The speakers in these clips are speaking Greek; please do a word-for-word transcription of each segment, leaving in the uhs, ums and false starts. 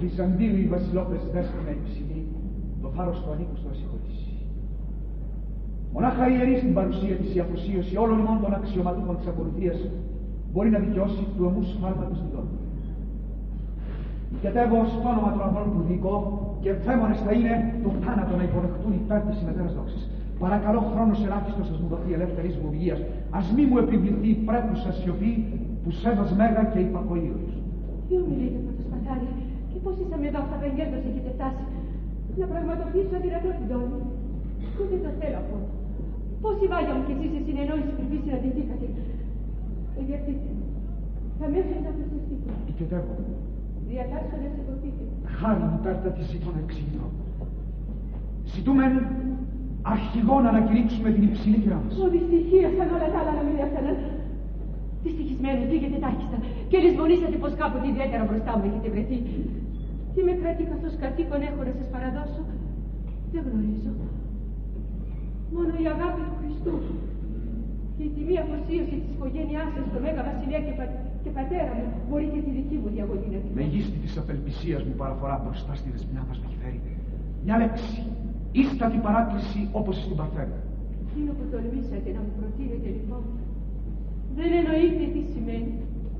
Βυζαντίου οι βασιλόπες δέσποινα υψηλή, το θάρρος του ανήκου στο ασυγχωρήσει. Μονάχα η ιερή στην παρουσία της η αφοσίωση όλων ημών των αξιωματούχων της ακολουθίας μπορεί να δικαιώσει του αιμού σφάλματος την δόλη. Οικετεύω στο όνομα των ανθρώπων που δίκω και εμφέμονες θα είναι το θάνατο να υποδεχτούν υπέρ της συμμετέρας δόξης. Παρακαλώ, χρόνος ελάχιστος ας μου δοθεί ελεύθερης μου υγείας. Ας μη μου επιβληθεί πρέπουσα σιωπή που σέβας μέγα και υπακοίωρος. Τι ομιλείτε, πρωτοσπαθάρη, και πώς είσαμε εδώ αυτά τα εγκέρδος έχετε φτάσει. Να πραγματοποιήσω αδυνατό την τόλμη. Ούτε το θέλω αυτό. Πώς η Βάγια μου κι εσείς σε συνεννόηση πριν συναντηθήκατε. Εγκερθείτε. Θα με έφερε να προσευχηθείτε. Οικετεύω. Διατάξω να σηκωθείτε. Χάρη μου τάρτα τη ζητώ να εξηγηθώ. Ζητούμεν αρχηγό να ανακηρύξουμε την υψηλή κυρά μας. Ω δυστυχία σαν όλα τα άλλα να μην έφταναν. Δυστυχισμένοι πήγετε τάχιστα και λησμονήσατε πως κάποτε ιδιαίτερα μπροστά μου έχετε βρεθεί. Τι με κρατεί καθώς κατοίκον έχω να σας παραδώσω, δεν γνωρίζω. Μόνο η αγάπη του Χριστού και η τιμή αφοσίωση της οικογένειάς σας στο Μέγα Βασιλεία και, πα... και πατέρα μου μπορεί και τη δική μου διαγωγή να την. Μεγίστη της απελπισίας μου παραφορά μπροστά στη δεσποινιά μας με έχει φέρει. Μια λέξη, ίστατη παράκληση όπως στην Παρθένα. Εκείνο που τολμήσατε να μου προτείνετε λοιπόν, δεν εννοείτε τι σημαίνει.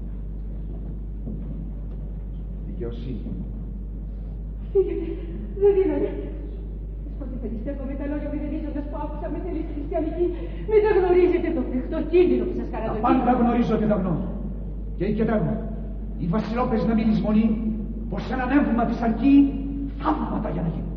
Δικαιοσύνη. Φύγετε, δεν δίνονται. Πότε θα αντιστέκω με τα λόγια μηδενίζοντας που άκουσα με θέληση χριστιανική, μην δεν γνωρίζετε το φρικτό κίνδυνο που σας καραδοκεί. Τα πάντα γνωρίζω και τα γνώμη. Και οικετεύω, οι βασιλόπες να μην λησμονεί πως ένα νεύμα της αρκεί θαύματα για να γίνουν.